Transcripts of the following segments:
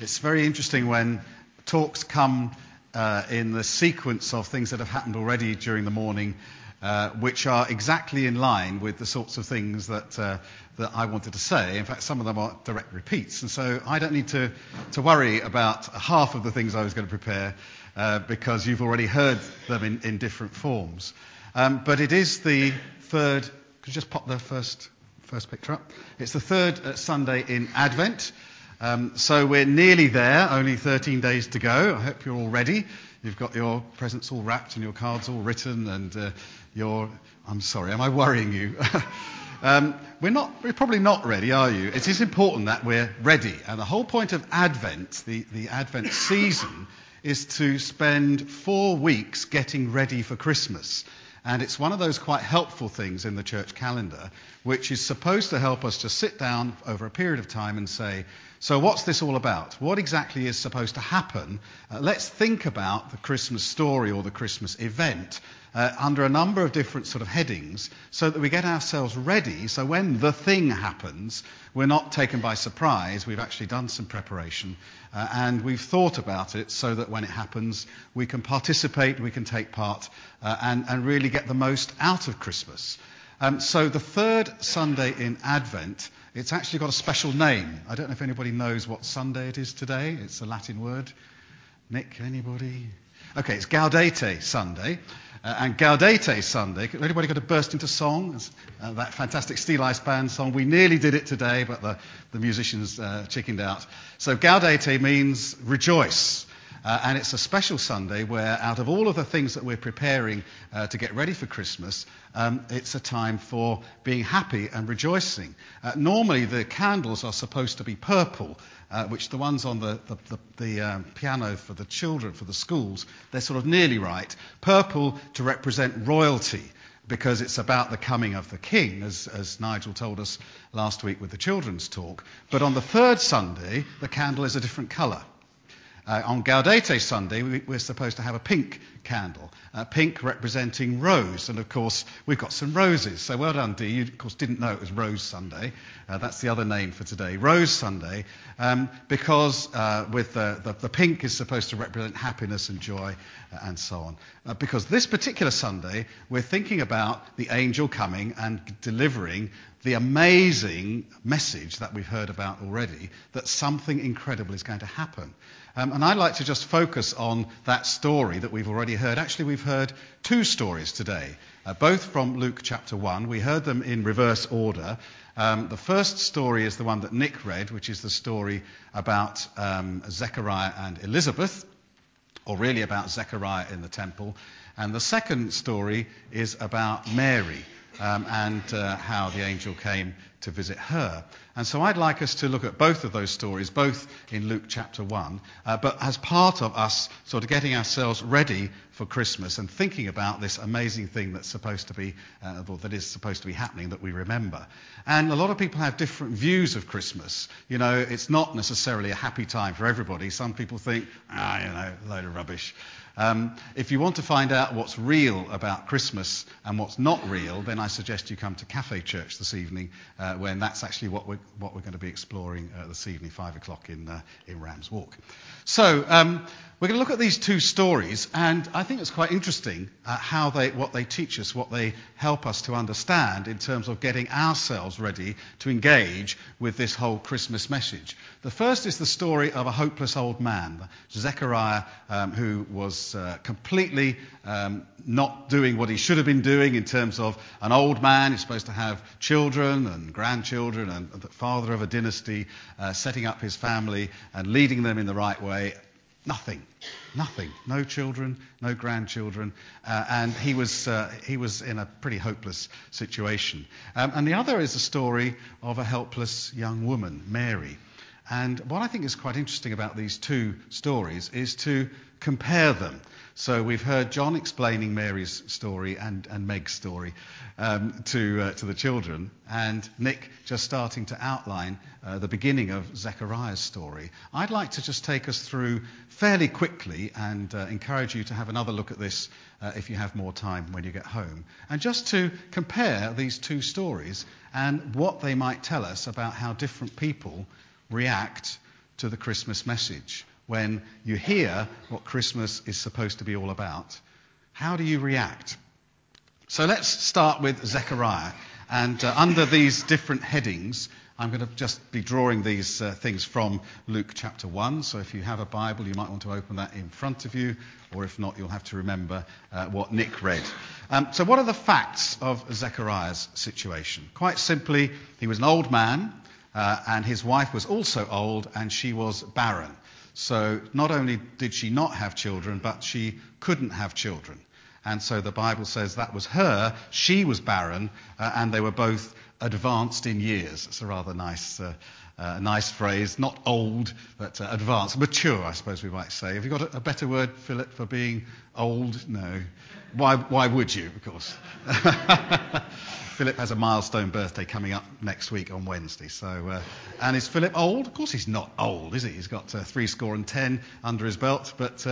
It's very interesting when talks come in the sequence of things that have happened already during the morning, which are exactly in line with the sorts of things that I wanted to say. In fact, some of them are direct repeats. And so I don't need to worry about half of the things I was going to prepare because you've already heard them in different forms. But it is the third. Could you just pop the first picture up? It's the third Sunday in Advent. So we're nearly there, only 13 days to go. I hope you're all ready. You've got your presents all wrapped and your cards all written and I'm sorry, am I worrying you? We're probably not ready, are you? It is important that we're ready. And the whole point of Advent, the Advent season, is to spend 4 weeks getting ready for Christmas. And it's one of those quite helpful things in the church calendar, which is supposed to help us to sit down over a period of time and say, so what's this all about? What exactly is supposed to happen? Let's think about the Christmas story or the Christmas event under a number of different sort of headings so that we get ourselves ready. So when the thing happens, we're not taken by surprise. We've actually done some preparation and we've thought about it so that when it happens, we can participate, we can take part and really get the most out of Christmas. So the third Sunday in Advent, it's actually got a special name. I don't know if anybody knows what Sunday it is today. It's a Latin word. Nick, anybody? Okay, it's Gaudete Sunday. And Gaudete Sunday, anybody got to burst into song? That fantastic Steel Ice Band song. We nearly did it today, but the musicians chickened out. So Gaudete means rejoice. And it's a special Sunday where out of all of the things that we're preparing to get ready for Christmas, it's a time for being happy and rejoicing. Normally the candles are supposed to be purple, which the ones on the piano for the children, for the schools, they're sort of nearly right. Purple to represent royalty, because it's about the coming of the King, as Nigel told us last week with the children's talk. But on the third Sunday, the candle is a different colour. On Gaudete Sunday, we're supposed to have a pink candle, pink representing rose. And, of course, we've got some roses. So well done, Dee. You, of course, didn't know it was Rose Sunday. That's the other name for today, Rose Sunday, because with the pink is supposed to represent happiness and joy and so on. Because this particular Sunday, we're thinking about the angel coming and delivering the amazing message that we've heard about already, that something incredible is going to happen. And I'd like to just focus on that story that we've already heard. Actually, we've heard 2 stories today, both from Luke chapter 1. We heard them in reverse order. The first story is the one that Nick read, which is the story about Zechariah and Elizabeth, or really about Zechariah in the temple. And the second story is about Mary and how the angel came to visit her. And so I'd like us to look at both of those stories, both in Luke chapter 1, but as part of us sort of getting ourselves ready for Christmas and thinking about this amazing thing that's supposed to be, or that is supposed to be happening, that we remember. And a lot of people have different views of Christmas. You know, it's not necessarily a happy time for everybody. Some people think, load of rubbish. If you want to find out what's real about Christmas and what's not real, then I suggest you come to Cafe Church this evening, when that's actually what we're going to be exploring this evening, 5 o'clock in Rams Walk. So we're going to look at these 2 stories, and I think it's quite interesting what they teach us, what they help us to understand in terms of getting ourselves ready to engage with this whole Christmas message. The first is the story of a hopeless old man, Zechariah, who was completely not doing what he should have been doing in terms of an old man who's supposed to have children and grandchildren and the father of a dynasty, setting up his family and leading them in the right way. Nothing. No children, no grandchildren, and he was in a pretty hopeless situation. And the other is the story of a helpless young woman, Mary. And what I think is quite interesting about these 2 stories is to compare them. So we've heard John explaining Mary's story and Meg's story to the children, and Nick just starting to outline the beginning of Zechariah's story. I'd like to just take us through fairly quickly and encourage you to have another look at this if you have more time when you get home, and just to compare these 2 stories and what they might tell us about how different people react to the Christmas message? When you hear what Christmas is supposed to be all about, how do you react? So let's start with Zechariah. And under these different headings, I'm going to just be drawing these things from Luke chapter 1. So if you have a Bible, you might want to open that in front of you, or if not, you'll have to remember what Nick read. So what are the facts of Zechariah's situation? Quite simply, he was an old man, and his wife was also old, and she was barren. So not only did she not have children, but she couldn't have children. And so the Bible says that was her, she was barren, and they were both advanced in years. It's a rather nice phrase, not old, but advanced, mature, I suppose we might say. Have you got a better word, Philip, for being old? No. Why would you, of course? Philip has a milestone birthday coming up next week on Wednesday. So, and is Philip old? Of course he's not old, is he? He's got 70 under his belt, but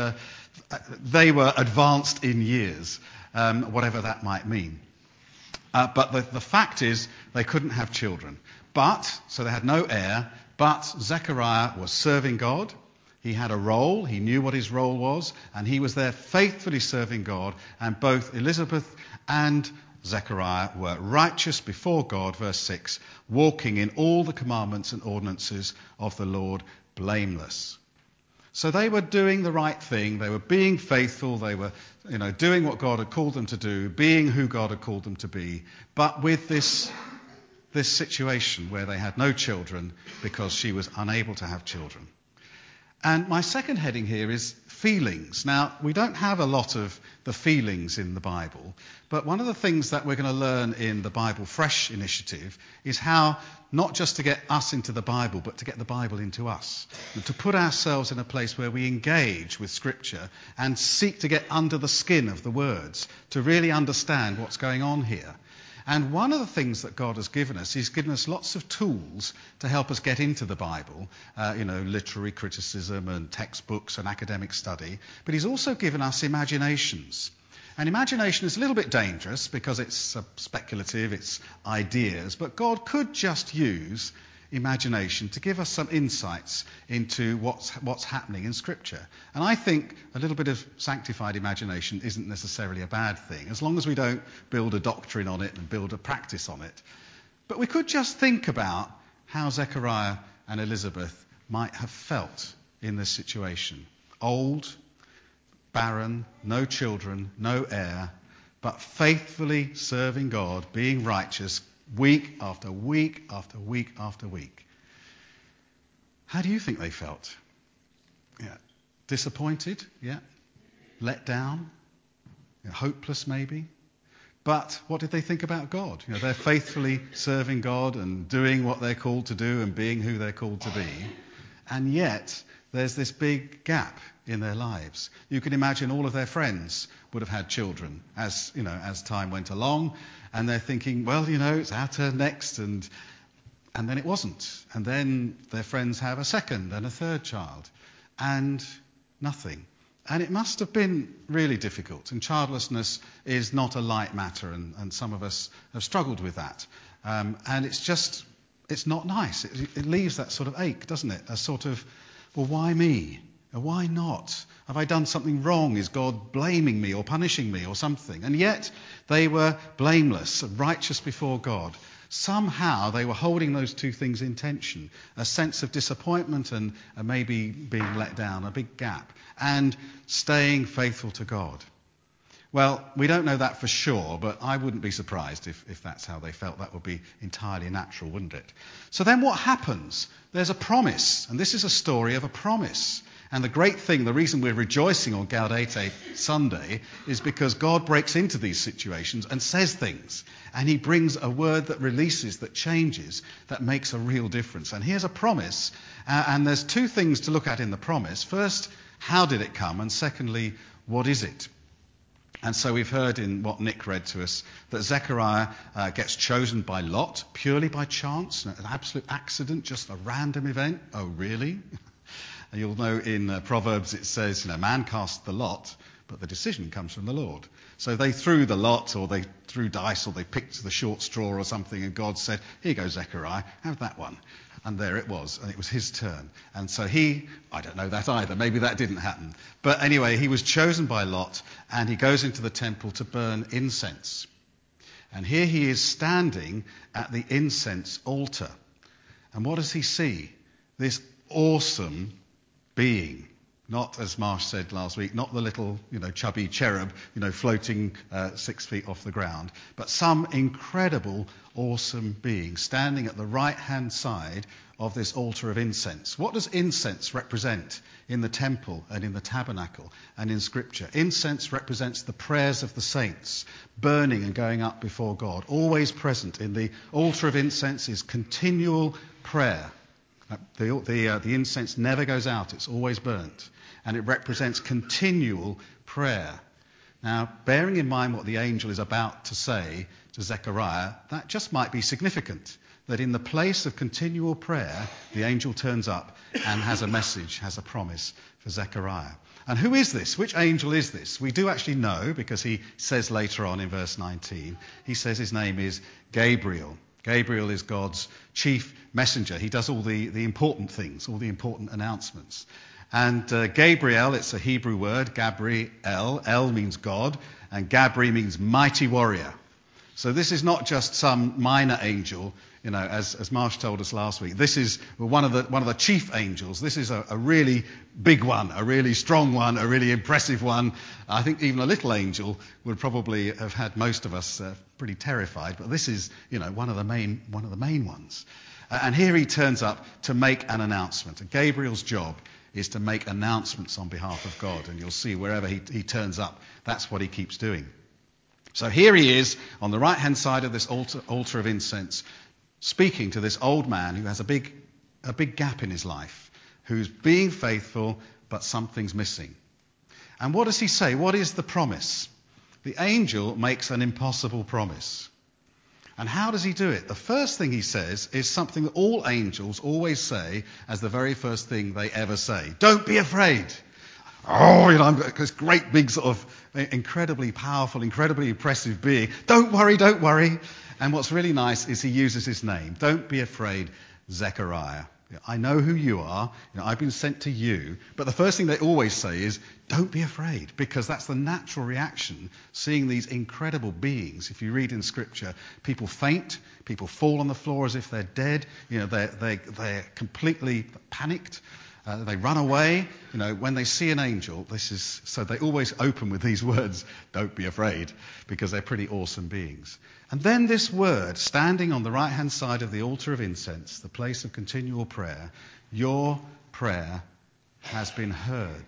they were advanced in years, whatever that might mean. But the fact is they couldn't have children. So they had no heir, but Zechariah was serving God. He had a role, he knew what his role was, and he was there faithfully serving God, and both Elizabeth and Zechariah were righteous before God, verse 6, walking in all the commandments and ordinances of the Lord blameless. So they were doing the right thing, they were being faithful, they were doing what God had called them to do, being who God had called them to be, but with this situation where they had no children because she was unable to have children. And my second heading here is feelings. Now, we don't have a lot of the feelings in the Bible, but one of the things that we're going to learn in the Bible Fresh initiative is how not just to get us into the Bible, but to get the Bible into us. And to put ourselves in a place where we engage with Scripture and seek to get under the skin of the words, to really understand what's going on here. And one of the things that God has given us, he's given us lots of tools to help us get into the Bible, literary criticism and textbooks and academic study, but he's also given us imaginations. And imagination is a little bit dangerous because it's speculative, it's ideas, but God could just use imagination to give us some insights into what's happening in Scripture. And I think a little bit of sanctified imagination isn't necessarily a bad thing, as long as we don't build a doctrine on it and build a practice on it. But we could just think about how Zechariah and Elizabeth might have felt in this situation. Old, barren, no children, no heir, but faithfully serving God, being righteous, week after week after week after week. How do you think they felt? Yeah. Disappointed? Yeah. Let down? Yeah. Hopeless maybe? But what did they think about God? They're faithfully serving God and doing what they're called to do and being who they're called to be. And yet there's this big gap in their lives. You can imagine all of their friends would have had children as time went along, and they're thinking, well, it's our turn next, and then it wasn't. And then their friends have a second and a third child, and nothing. And it must have been really difficult. And childlessness is not a light matter, and some of us have struggled with that. And it's not nice. It leaves that sort of ache, doesn't it? A sort of, well, why me? Why not? Have I done something wrong? Is God blaming me or punishing me or something? And yet they were blameless, righteous before God. Somehow they were holding those two things in tension, a sense of disappointment and maybe being let down, a big gap, and staying faithful to God. Well, we don't know that for sure, but I wouldn't be surprised if that's how they felt. That would be entirely natural, wouldn't it? So then what happens? There's a promise, and this is a story of a promise. And the great thing, the reason we're rejoicing on Gaudete Sunday, is because God breaks into these situations and says things. And he brings a word that releases, that changes, that makes a real difference. And here's a promise. And there's two things to look at in the promise. First, how did it come? And secondly, what is it? And so we've heard in what Nick read to us that Zechariah gets chosen by lot, purely by chance, an absolute accident, just a random event. Oh, really? You'll know in Proverbs it says, man casts the lot, but the decision comes from the Lord. So they threw the lot, or they threw dice, or they picked the short straw or something, and God said, here you go, Zechariah, have that one. And there it was, and it was his turn. And so I don't know that either, maybe that didn't happen. But anyway, he was chosen by Lot, and he goes into the temple to burn incense. And here he is standing at the incense altar. And what does he see? This awesome being. Not, as Marsh said last week, not the little, chubby cherub, floating 6 feet off the ground, but some incredible, awesome being standing at the right-hand side of this altar of incense. What does incense represent in the temple and in the tabernacle and in Scripture? Incense represents the prayers of the saints, burning and going up before God. Always present in the altar of incense is continual prayer. The incense never goes out, it's always burnt. And it represents continual prayer. Now, bearing in mind what the angel is about to say to Zechariah, that just might be significant. That in the place of continual prayer, the angel turns up and has a message, has a promise for Zechariah. And who is this? Which angel is this? We do actually know, because he says later on in verse 19, he says his name is Gabriel. Gabriel is God's chief messenger. He does all the important things, all the important announcements. And Gabriel, it's a Hebrew word, Gabriel. El means God, and Gabri means mighty warrior. So this is not just some minor angel, as Marsh told us last week. This is one of the chief angels. This is a really big one, a really strong one, a really impressive one. I think even a little angel would probably have had most of us pretty terrified. But this is, one of the main ones. And here he turns up to make an announcement. And Gabriel's job is to make announcements on behalf of God. And you'll see wherever he turns up, that's what he keeps doing. So here he is on the right-hand side of this altar of incense, speaking to this old man who has a big gap in his life, who's being faithful, but something's missing. And what does he say? What is the promise? The angel makes an impossible promise. And how does he do it? The first thing he says is something that all angels always say as the very first thing they ever say. Don't be afraid. I'm this great big sort of incredibly powerful, incredibly impressive being. Don't worry. And what's really nice is he uses his name. Don't be afraid, Zechariah. I know who you are. I've been sent to you. But the first thing they always say is, don't be afraid, because that's the natural reaction, seeing these incredible beings. If you read in Scripture, people faint, people fall on the floor as if they're dead. They're completely panicked. They run away. When they see an angel, so they always open with these words, don't be afraid, because they're pretty awesome beings. And then this word, standing on the right-hand side of the altar of incense, the place of continual prayer, your prayer has been heard.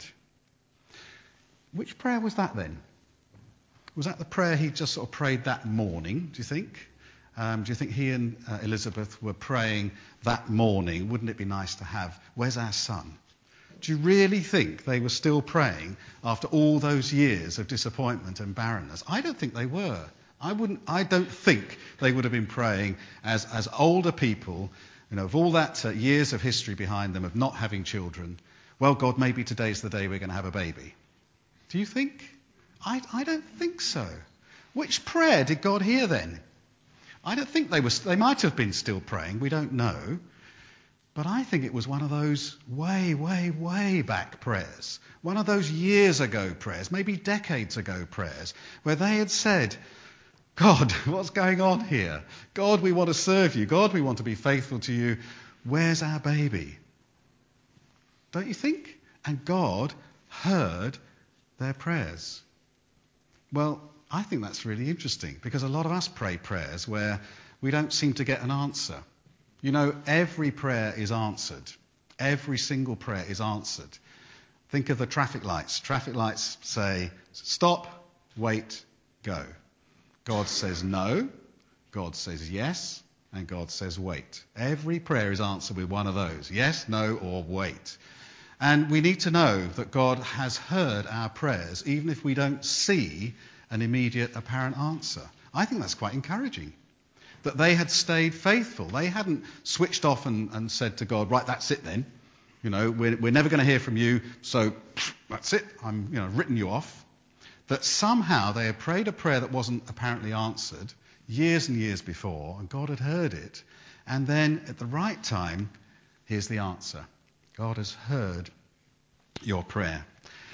Which prayer was that then? Was that the prayer he just sort of prayed that morning, do you think? Do you think he and Elizabeth were praying that morning? Wouldn't it be nice to have, where's our son? Do you really think they were still praying after all those years of disappointment and barrenness? I don't think they were. I don't think they would have been praying as older people, of all that years of history behind them of not having children. Well, God, maybe today's the day we're going to have a baby. Do you think? I don't think so. Which prayer did God hear then? I don't think they might have been still praying, we don't know. But I think it was one of those way, way, way back prayers. One of those years ago prayers, maybe decades ago prayers, where they had said, God, what's going on here? God, we want to serve you. God, we want to be faithful to you. Where's our baby? Don't you think? And God heard their prayers. Well, I think that's really interesting, because a lot of us pray prayers where we don't seem to get an answer. Every prayer is answered. Every single prayer is answered. Think of the traffic lights. Traffic lights say, stop, wait, go. God says no, God says yes, and God says wait. Every prayer is answered with one of those, yes, no, or wait. And we need to know that God has heard our prayers, even if we don't see an immediate apparent answer. I think that's quite encouraging, that they had stayed faithful. They hadn't switched off and said to God, right, that's it then. We're never going to hear from you, so that's it. I'm written you off. that somehow they had prayed a prayer that wasn't apparently answered years and years before, and God had heard it. And then at the right time, here's the answer. God has heard your prayer.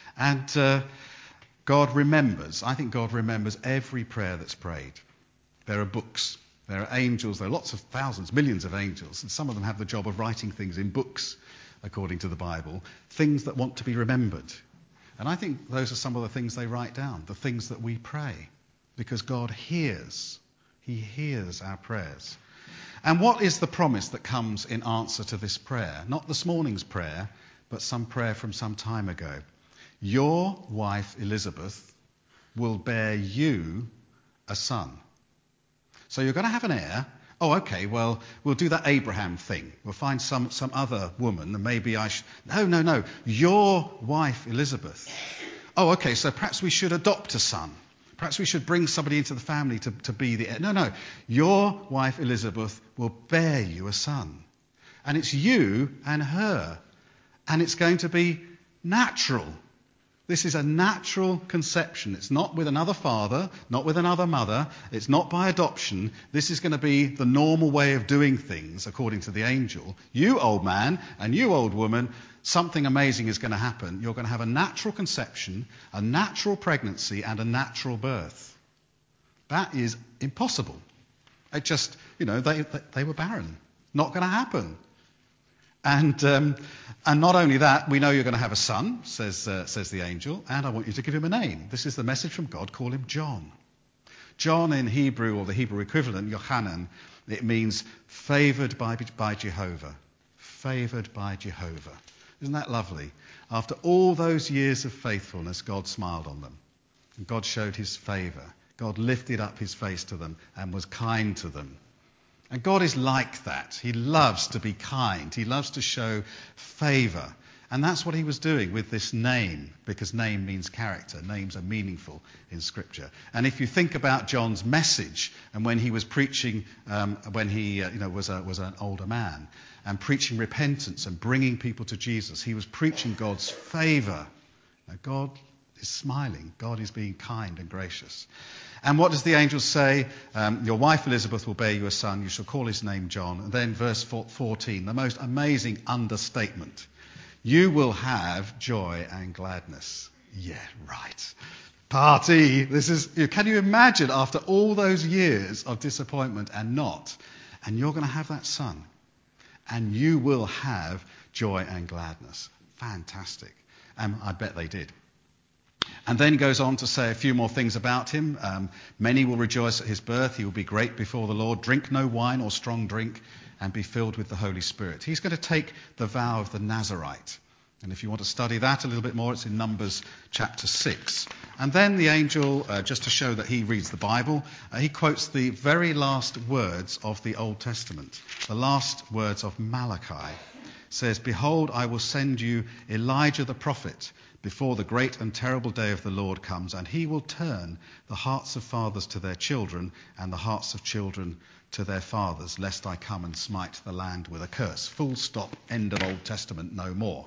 And God remembers. I think God remembers every prayer that's prayed. There are books. There are angels. There are lots of thousands, millions of angels. And some of them have the job of writing things in books, according to the Bible, things that want to be remembered. And I think those are some of the things they write down, the things that we pray, because God hears. He hears our prayers. And what is the promise that comes in answer to this prayer? Not this morning's prayer, but some prayer from some time ago. Your wife Elizabeth will bear you a son. So you're going to have an heir. Oh, okay, well, we'll do that Abraham thing. We'll find some other woman, and maybe I should... No. Your wife Elizabeth. Oh, okay, so perhaps we should adopt a son. Perhaps we should bring somebody into the family to be the heir. No. Your wife Elizabeth will bear you a son. And it's you and her. And it's going to be natural. This is a natural conception. It's not with another father, not with another mother. It's not by adoption. This is going to be the normal way of doing things, according to the angel. You, old man, and you, old woman, something amazing is going to happen. You're going to have a natural conception, a natural pregnancy, and a natural birth. That is impossible. It just, they were barren. Not going to happen. And not only that, we know you're going to have a son, says the angel, and I want you to give him a name. This is the message from God. Call him John. John in Hebrew, or the Hebrew equivalent, Yochanan, it means favoured by Jehovah. Favoured by Jehovah. Isn't that lovely? After all those years of faithfulness, God smiled on them. And God showed his favour. God lifted up his face to them and was kind to them. And God is like that. He loves to be kind. He loves to show favour. And that's what he was doing with this name, because name means character. Names are meaningful in Scripture. And if you think about John's message, and when he was preaching, when he was an older man, and preaching repentance and bringing people to Jesus, he was preaching God's favour. Now, God is smiling. God is being kind and gracious. And what does the angel say? Your wife Elizabeth will bear you a son. You shall call his name John. And then verse 14, the most amazing understatement. You will have joy and gladness. Yeah, right. Party. Can you imagine after all those years of disappointment and not? And you're going to have that son. And you will have joy and gladness. Fantastic. And I bet they did. And then he goes on to say a few more things about him. Many will rejoice at his birth. He will be great before the Lord. Drink no wine or strong drink, and be filled with the Holy Spirit. He's going to take the vow of the Nazarite. And if you want to study that a little bit more, it's in Numbers chapter 6. And then the angel, just to show that he reads the Bible, he quotes the very last words of the Old Testament, the last words of Malachi. Says, "Behold, I will send you Elijah the prophet before the great and terrible day of the Lord comes, and he will turn the hearts of fathers to their children and the hearts of children to their fathers, lest I come and smite the land with a curse." Full stop, end of Old Testament, no more.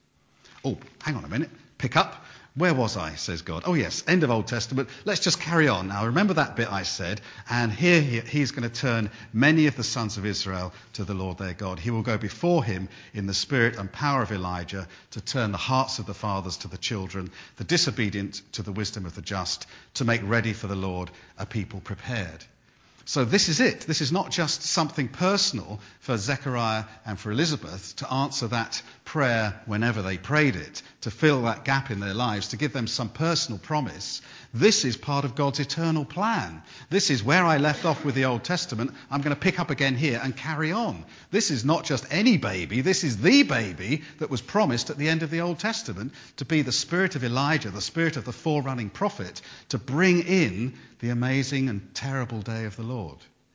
Oh, hang on a minute. Pick up. Where was I, says God? Oh yes, end of Old Testament. Let's just carry on. Now remember that bit I said. And here he's going to turn many of the sons of Israel to the Lord their God. He will go before him in the spirit and power of Elijah to turn the hearts of the fathers to the children, the disobedient to the wisdom of the just, to make ready for the Lord a people prepared. So this is it. This is not just something personal for Zechariah and for Elizabeth to answer that prayer whenever they prayed it, to fill that gap in their lives, to give them some personal promise. This is part of God's eternal plan. This is where I left off with the Old Testament. I'm going to pick up again here and carry on. This is not just any baby. This is the baby that was promised at the end of the Old Testament to be the spirit of Elijah, the spirit of the forerunning prophet, to bring in the amazing and terrible day of the Lord.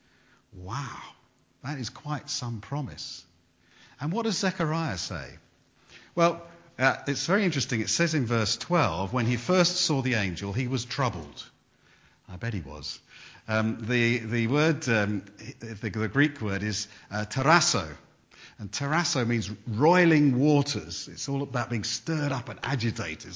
Wow, that is quite some promise. And what does Zechariah say? Well, it's very interesting. It says in verse 12, when he first saw the angel, he was troubled. I bet he was. The Greek word is tarasso. And tarasso means roiling waters. It's all about being stirred up and agitated.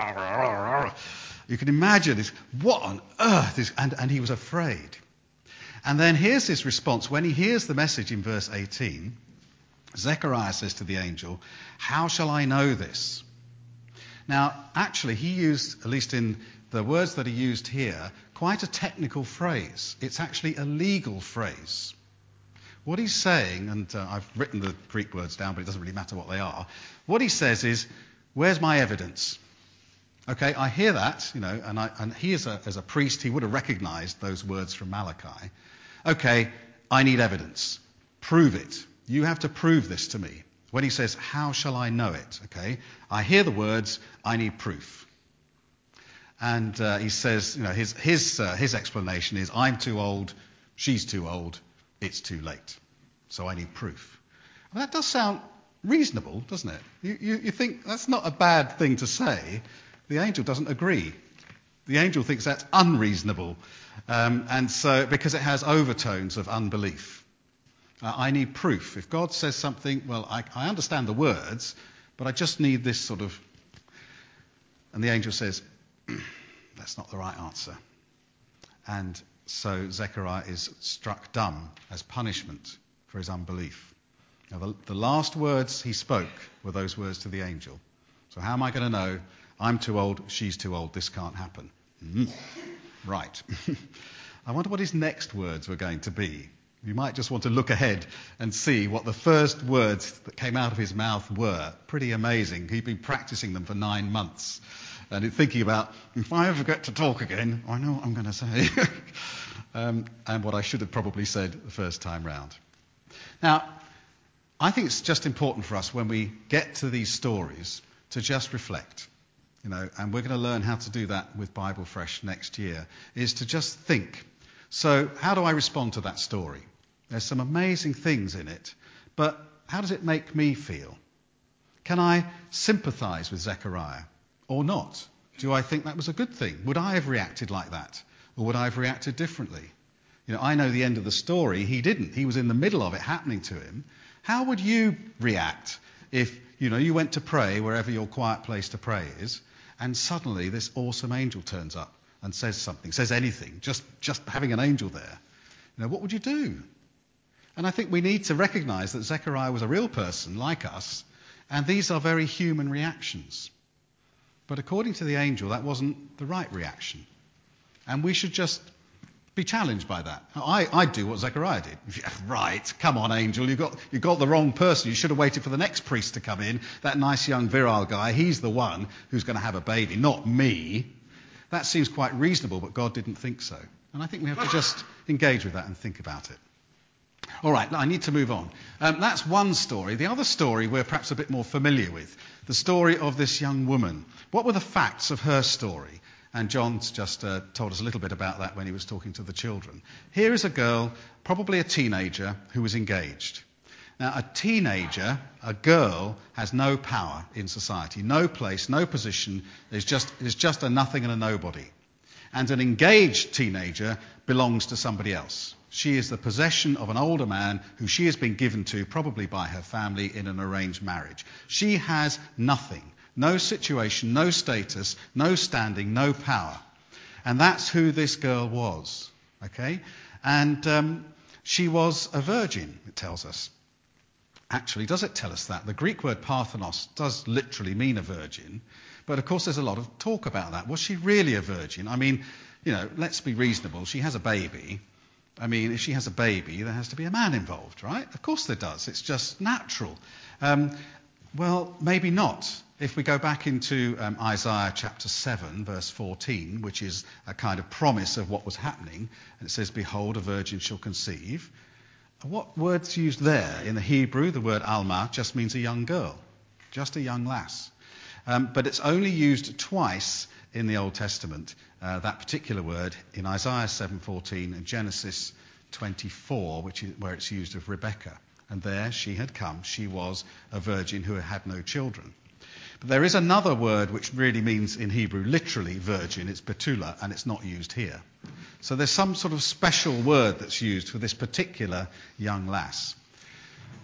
You can imagine this. What on earth is... And he was afraid. And then here's his response. When he hears the message in verse 18, Zechariah says to the angel, "How shall I know this?" Now, actually, he used, at least in the words that he used here, quite a technical phrase. It's actually a legal phrase. What he's saying, and I've written the Greek words down, but it doesn't really matter what they are. What he says is, where's my evidence? Okay, I hear that, and he as a priest, he would have recognized those words from Malachi. Okay, I need evidence. Prove it. You have to prove this to me. When he says, how shall I know it? Okay, I hear the words, I need proof. And he says, his explanation is, I'm too old, she's too old, it's too late. So I need proof. Well, that does sound reasonable, doesn't it? You think that's not a bad thing to say. The angel doesn't agree. The angel thinks that's unreasonable. And so, because it has overtones of unbelief. I need proof. If God says something, well, I understand the words, but I just need this sort of... And the angel says, that's not the right answer. And so Zechariah is struck dumb as punishment for his unbelief. Now, the last words he spoke were those words to the angel. So how am I going to know? I'm too old, she's too old, this can't happen. Right. I wonder what his next words were going to be. You might just want to look ahead and see what the first words that came out of his mouth were. Pretty amazing. He'd been practicing them for 9 months. And thinking about, if I ever get to talk again, I know what I'm going to say. And what I should have probably said the first time round. Now, I think it's just important for us when we get to these stories to just reflect. And we're going to learn how to do that with Bible Fresh next year, is to just think. So how do I respond to that story? There's some amazing things in it, but how does it make me feel? Can I sympathize with Zechariah or not? Do I think that was a good thing? Would I have reacted like that? Or would I have reacted differently? I know the end of the story. He didn't. He was in the middle of it happening to him. How would you react if, you went to pray wherever your quiet place to pray is, and suddenly this awesome angel turns up and says something, says anything, just having an angel there? What would you do? And I think we need to recognize that Zechariah was a real person like us, and these are very human reactions. But according to the angel, that wasn't the right reaction. And we should just be challenged by that. I'd do what Zechariah did. Yeah, right, come on, angel, you got the wrong person. You should have waited for the next priest to come in, that nice young virile guy. He's the one who's going to have a baby, not me. That seems quite reasonable, but God didn't think so. And I think we have to just engage with that and think about it. All right, I need to move on. That's one story. The other story we're perhaps a bit more familiar with, the story of this young woman. What were the facts of her story? And John's just told us a little bit about that when he was talking to the children. Here is a girl, probably a teenager, who was engaged. Now, a teenager, a girl, has no power in society, no place, no position. Is just a nothing and a nobody. And an engaged teenager belongs to somebody else. She is the possession of an older man who she has been given to, probably by her family, in an arranged marriage. She has nothing, no situation, no status, no standing, no power. And that's who this girl was, okay? And she was a virgin, it tells us. Actually, does it tell us that? The Greek word parthenos does literally mean a virgin, but of course there's a lot of talk about that. Was she really a virgin? I mean, let's be reasonable. She has a baby. I mean, if she has a baby, there has to be a man involved, right? Of course there does. It's just natural. Well, maybe not. If we go back into Isaiah chapter 7, verse 14, which is a kind of promise of what was happening, and it says, "Behold, a virgin shall conceive." What word's used there in the Hebrew? The word alma just means a young girl, just a young lass. But it's only used twice in the Old Testament, that particular word, in Isaiah 7:14 and Genesis 24, which is where it's used of Rebekah. And there she had come. She was a virgin who had no children. But there is another word which really means in Hebrew literally virgin. It's betula, and it's not used here. So there's some sort of special word that's used for this particular young lass.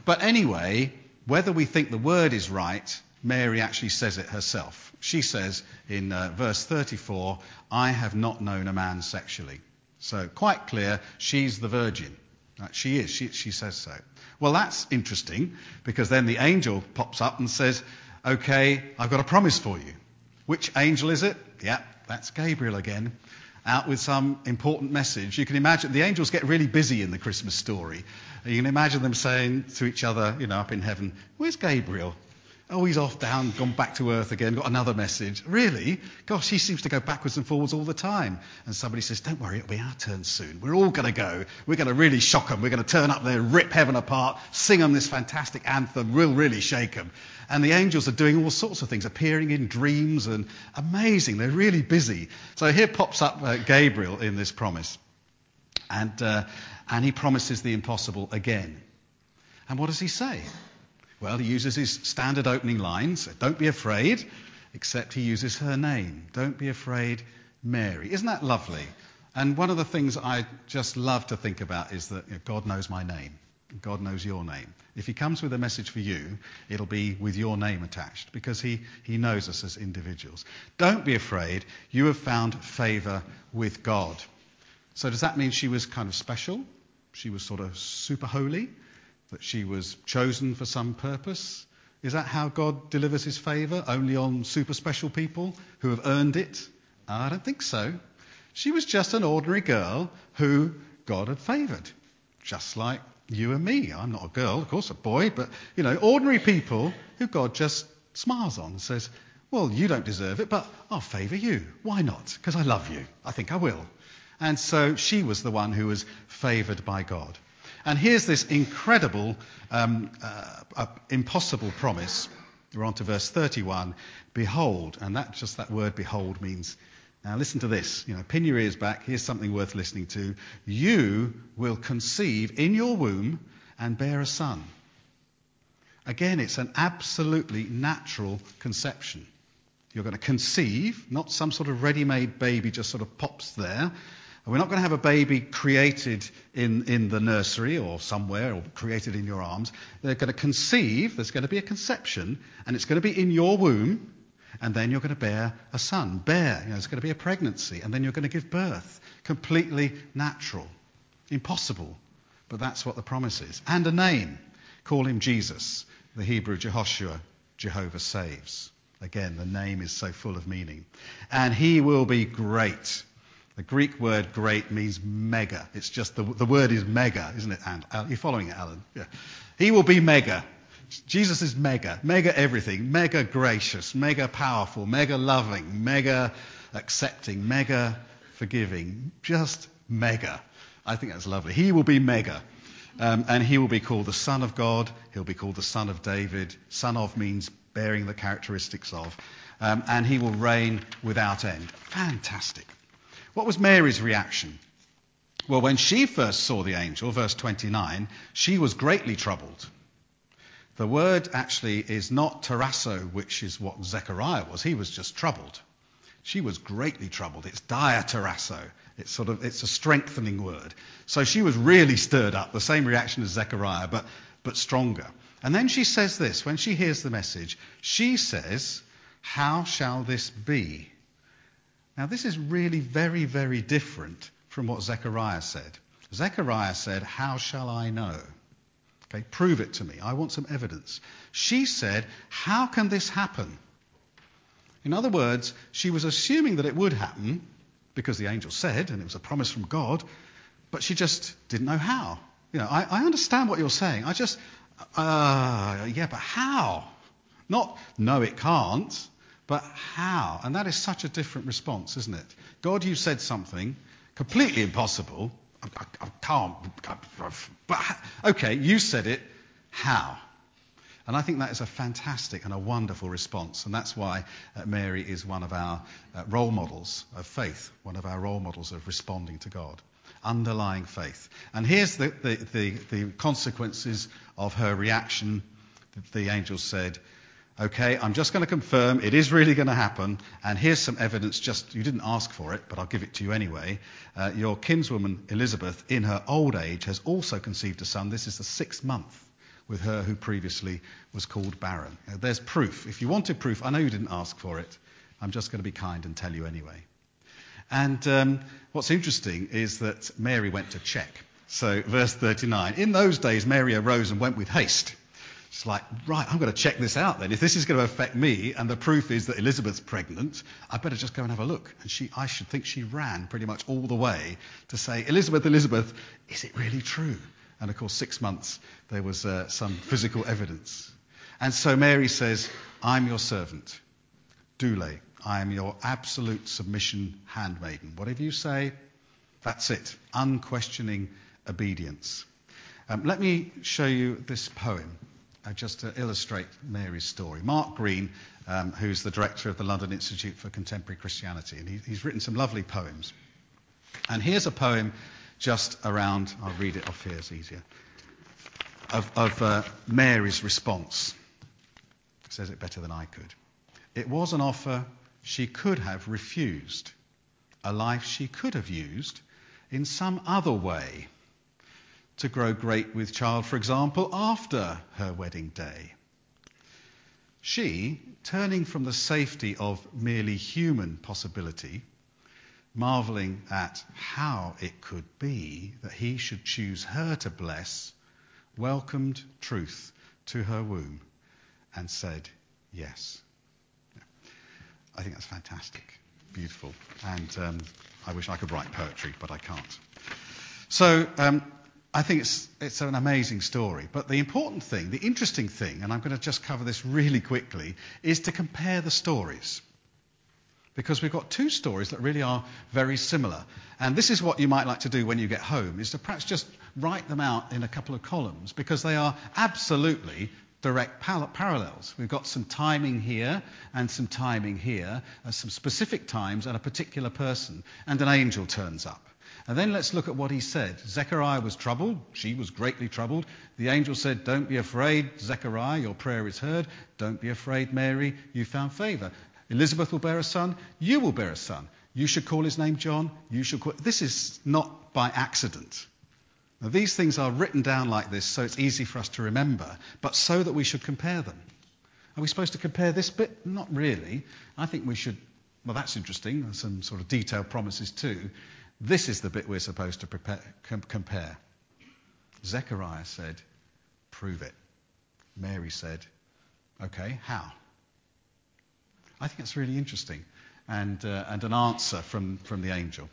But anyway, whether we think the word is right, Mary actually says it herself. She says in verse 34, I have not known a man sexually. So quite clear, she's the virgin. She is. She says so. Well, that's interesting, because then the angel pops up and says, okay, I've got a promise for you. Which angel is it? Yeah, that's Gabriel again, out with some important message. You can imagine the angels get really busy in the Christmas story. You can imagine them saying to each other, up in heaven, where's Gabriel? Oh, he's off down, gone back to earth again, got another message. Really? Gosh, he seems to go backwards and forwards all the time. And somebody says, don't worry, it'll be our turn soon. We're all going to go. We're going to really shock them. We're going to turn up there, rip heaven apart, sing them this fantastic anthem. We'll really shake them. And the angels are doing all sorts of things, appearing in dreams, and amazing. They're really busy. So here pops up Gabriel in this promise. And he promises the impossible again. And what does he say? Well, he uses his standard opening lines. Don't be afraid, except he uses her name. Don't be afraid, Mary. Isn't that lovely? And one of the things I just love to think about is that God knows my name. God knows your name. If he comes with a message for you, it'll be with your name attached, because he knows us as individuals. Don't be afraid. You have found favour with God. So does that mean she was kind of special? She was sort of super holy? That she was chosen for some purpose? Is that how God delivers his favour? Only on super special people who have earned it? I don't think so. She was just an ordinary girl who God had favoured. Just like you and me. I'm not a girl, of course, a boy, but, ordinary people who God just smiles on and says, well, you don't deserve it, but I'll favour you. Why not? Because I love you. I think I will. And so she was the one who was favoured by God. And here's this incredible, impossible promise. We're on to verse 31. Behold, and that word behold means, now listen to this, pin your ears back, here's something worth listening to. You will conceive in your womb and bear a son. Again, it's an absolutely natural conception. You're going to conceive, not some sort of ready-made baby just sort of pops there. We're not going to have a baby created in the nursery or somewhere, or created in your arms. They're going to conceive, there's going to be a conception, and it's going to be in your womb, and then you're going to bear a son. There's going to be a pregnancy, and then you're going to give birth. Completely natural. Impossible. But that's what the promise is. And a name. Call him Jesus. The Hebrew Jehoshua, Jehovah saves. Again, the name is so full of meaning. And he will be great. The Greek word great means mega. It's just the word is mega, isn't it? And you're following it, Alan? Yeah. He will be mega. Jesus is mega. Mega everything. Mega gracious. Mega powerful. Mega loving. Mega accepting. Mega forgiving. Just mega. I think that's lovely. He will be mega. And he will be called the Son of God. He'll be called the Son of David. Son of means bearing the characteristics of. And he will reign without end. Fantastic. What was Mary's reaction? Well, when she first saw the angel, verse 29, she was greatly troubled. The word actually is not tarasso, which is what Zechariah was. He was just troubled. She was greatly troubled. It's diatarasso. It's a strengthening word. So she was really stirred up, the same reaction as Zechariah, but stronger. And then she says this, when she hears the message, she says, how shall this be? Now, this is really very, very different from what Zechariah said. Zechariah said, how shall I know? Okay, prove it to me. I want some evidence. She said, how can this happen? In other words, she was assuming that it would happen because the angel said, and it was a promise from God, but she just didn't know how. I understand what you're saying. Yeah, but how? Not, no, it can't. But how? And that is such a different response, isn't it? God, you said something completely impossible. I can't. But okay, you said it. How? And I think that is a fantastic and a wonderful response. And that's why Mary is one of our role models of faith, one of our role models of responding to God. Underlying faith. And here's the consequences of her reaction. The angel said, okay, I'm just going to confirm it is really going to happen, and here's some evidence, you didn't ask for it, but I'll give it to you anyway. Your kinswoman Elizabeth, in her old age, has also conceived a son. This is the 6th month. with her who previously was called barren. Now, there's proof. If you wanted proof, I know you didn't ask for it. I'm just going to be kind and tell you anyway. And what's interesting is that Mary went to check. So verse 39, in those days Mary arose and went with haste. She's like, right, I'm going to check this out then. If this is going to affect me and the proof is that Elizabeth's pregnant, I better just go and have a look. And I should think she ran pretty much all the way to say, Elizabeth, Elizabeth, is it really true? And of course, 6 months, there was some physical evidence. And so Mary says, I'm your servant. Doule, I am your absolute submission handmaiden. Whatever you say, that's it. Unquestioning obedience. Let me show you this poem. Just to illustrate Mary's story. Mark Green, who's the director of the London Institute for Contemporary Christianity, and he's written some lovely poems. And here's a poem just around, I'll read it off here, it's easier, of Mary's response. It says it better than I could. It was an offer she could have refused, a life she could have used in some other way, to grow great with child, for example, after her wedding day. She, turning from the safety of merely human possibility, marvelling at how it could be that he should choose her to bless, welcomed truth to her womb and said, yes. I think that's fantastic, beautiful, and I wish I could write poetry, but I can't. So, I think it's an amazing story. But the important thing, the interesting thing, and I'm going to just cover this really quickly, is to compare the stories. Because we've got two stories that really are very similar. And this is what you might like to do when you get home, is to perhaps just write them out in a couple of columns, because they are absolutely direct parallels. We've got some timing here and some timing here, some specific times and a particular person, and an angel turns up. And then let's look at what he said. Zechariah was troubled. She was greatly troubled. The angel said, don't be afraid, Zechariah, your prayer is heard. Don't be afraid, Mary, you found favour. Elizabeth will bear a son. You will bear a son. You should call his name John. This is not by accident. Now, these things are written down like this so it's easy for us to remember, but so that we should compare them. Are we supposed to compare this bit? Not really. I think we should. Well, that's interesting. There's some sort of detailed promises too. This is the bit we're supposed to compare. Zechariah said, prove it. Mary said, okay, how? I think that's really interesting. And an answer from the angel.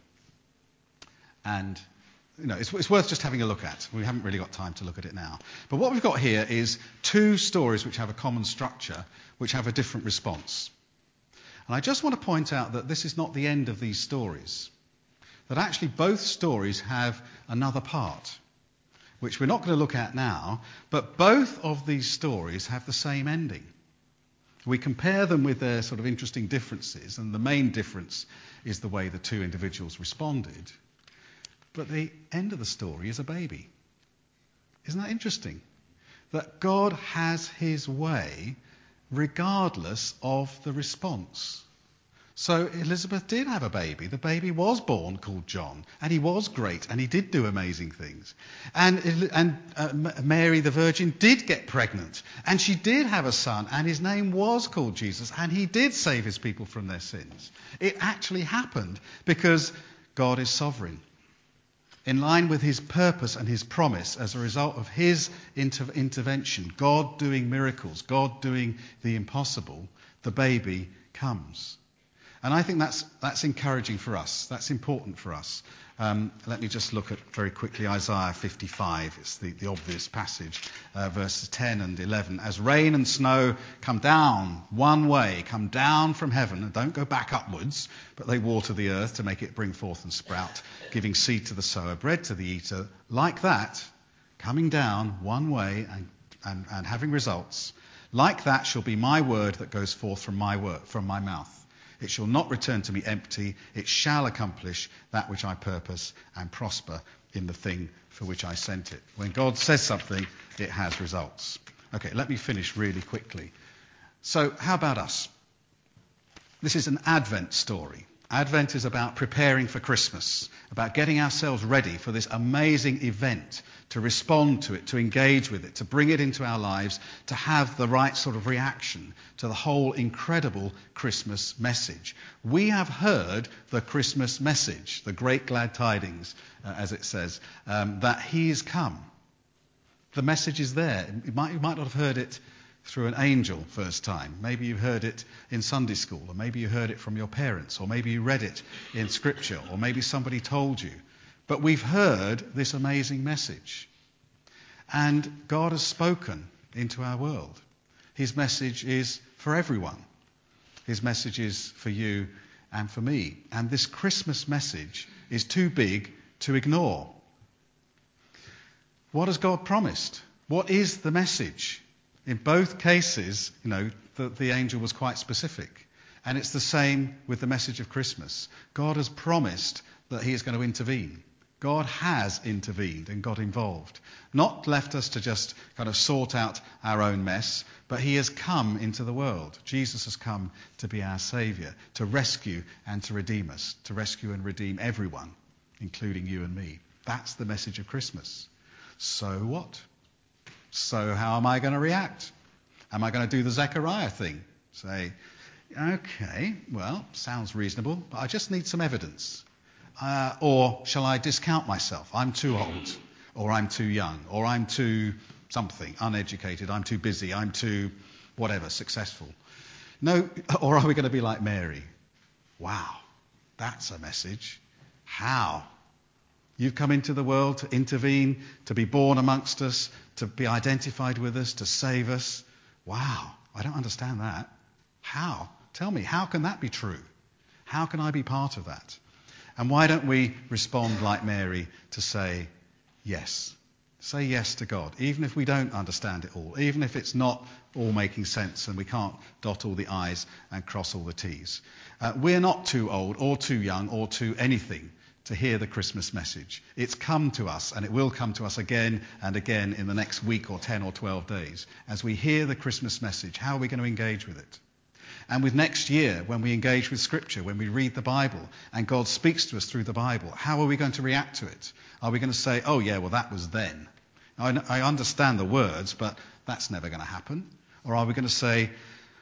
And, it's worth just having a look at. We haven't really got time to look at it now. But what we've got here is two stories which have a common structure, which have a different response. And I just want to point out that this is not the end of these stories. That actually both stories have another part, which we're not going to look at now, but both of these stories have the same ending. We compare them with their sort of interesting differences, and the main difference is the way the two individuals responded. But the end of the story is a baby. Isn't that interesting? That God has his way regardless of the response. So Elizabeth did have a baby. The baby was born called John, and he was great, and he did do amazing things. And Mary, the Virgin, did get pregnant, and she did have a son, and his name was called Jesus, and he did save his people from their sins. It actually happened because God is sovereign. In line with his purpose and his promise, as a result of his intervention, God doing miracles, God doing the impossible, the baby comes. And I think that's encouraging for us. That's important for us. Let me just look at very quickly Isaiah 55. It's the obvious passage, verses 10 and 11. As rain and snow come down one way, come down from heaven, and don't go back upwards, but they water the earth to make it bring forth and sprout, giving seed to the sower, bread to the eater, like that, coming down one way and having results, like that shall be my word that goes forth from my mouth. It shall not return to me empty. It shall accomplish that which I purpose and prosper in the thing for which I sent it. When God says something, it has results. Okay, let me finish really quickly. So how about us? This is an Advent story. Advent is about preparing for Christmas, about getting ourselves ready for this amazing event, to respond to it, to engage with it, to bring it into our lives, to have the right sort of reaction to the whole incredible Christmas message. We have heard the Christmas message, the great glad tidings, as it says, that he is come. The message is there. You might not have heard it through an angel first time. Maybe you heard it in Sunday school, or maybe you heard it from your parents, or maybe you read it in Scripture, or maybe somebody told you. But we've heard this amazing message. And God has spoken into our world. His message is for everyone. His message is for you and for me. And this Christmas message is too big to ignore. What has God promised? What is the message? In both cases, the angel was quite specific. And it's the same with the message of Christmas. God has promised that he is going to intervene. God has intervened and got involved. Not left us to just kind of sort out our own mess, but he has come into the world. Jesus has come to be our Saviour, to rescue and to redeem us, to rescue and redeem everyone, including you and me. That's the message of Christmas. So what? So how am I going to react? Am I going to do the Zechariah thing? Say, okay, well, sounds reasonable, but I just need some evidence. Or shall I discount myself? I'm too old, or I'm too young, or I'm too something, uneducated, I'm too busy, I'm too whatever, successful. No, or are we going to be like Mary? Wow, that's a message. How? You've come into the world to intervene, to be born amongst us, to be identified with us, to save us. Wow, I don't understand that. How? Tell me, how can that be true? How can I be part of that? And why don't we respond like Mary to say yes? Say yes to God, even if we don't understand it all, even if it's not all making sense and we can't dot all the I's and cross all the T's. We're not too old or too young or too anything to hear the Christmas message. It's come to us, and it will come to us again and again in the next week or 10 or 12 days. As we hear the Christmas message, how are we going to engage with it? And with next year, when we engage with Scripture, when we read the Bible, and God speaks to us through the Bible, how are we going to react to it? Are we going to say, oh yeah, well that was then. I understand the words, but that's never going to happen. Or are we going to say,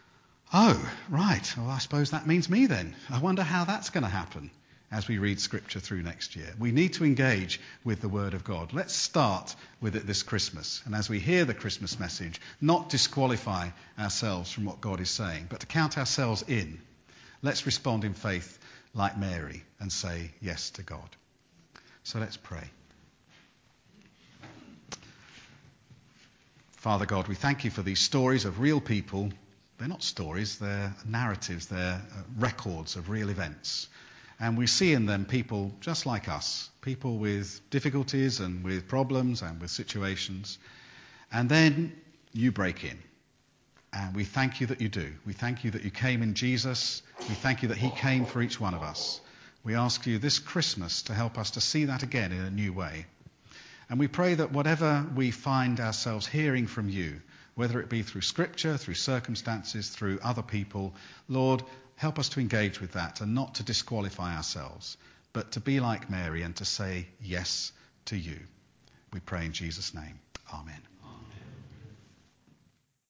oh, right, well I suppose that means me then. I wonder how that's going to happen as we read Scripture through next year. We need to engage with the Word of God. Let's start with it this Christmas. And as we hear the Christmas message, not disqualify ourselves from what God is saying, but to count ourselves in. Let's respond in faith like Mary and say yes to God. So let's pray. Father God, we thank you for these stories of real people. They're not stories, they're narratives, they're records of real events. And we see in them people just like us, people with difficulties and with problems and with situations. And then you break in. And we thank you that you do. We thank you that you came in Jesus. We thank you that he came for each one of us. We ask you this Christmas to help us to see that again in a new way. And we pray that whatever we find ourselves hearing from you, whether it be through Scripture, through circumstances, through other people, Lord, help us to engage with that and not to disqualify ourselves, but to be like Mary and to say yes to you. We pray in Jesus' name. Amen.